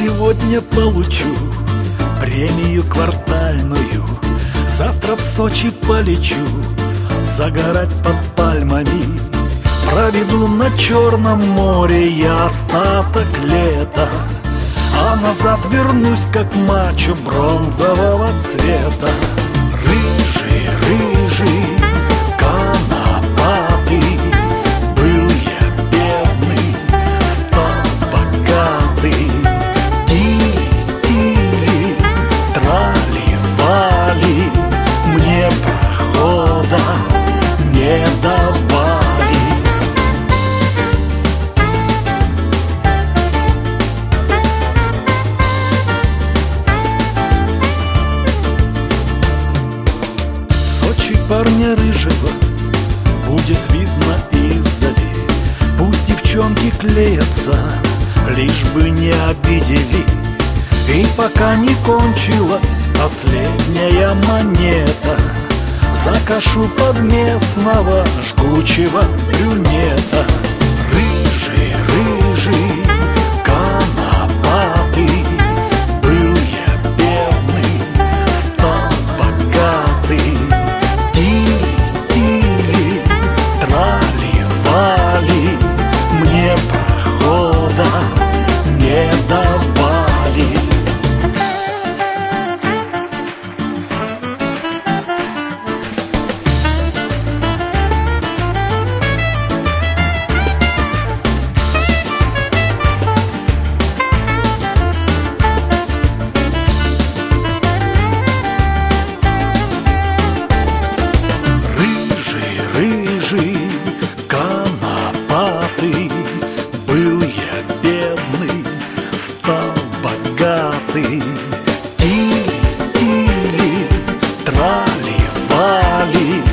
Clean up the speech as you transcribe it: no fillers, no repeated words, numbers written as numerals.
сегодня получу премию квартальную, завтра в Сочи полечу загорать под пальмами. Проведу на Черном море я остаток лета, а назад вернусь как мачо бронзового цвета. Рыжий, рыжий, конопатый, был я бедный, стал богатый. Тили-тили, трали-вали, мне прохода не давали. Парня рыжего будет видно издали. Пусть девчонки клеятся, лишь бы не обидели. И пока не кончилась последняя монета, закашу под местного жгучего брюнета. Рыжий, рыжий, конопатый, был я бедный, стал богатый. Трали-вали, мне прохода не давали. Рыжий, рыжий, конопатый, был я бедный, стал богатый. Тили-тили, трали-вали,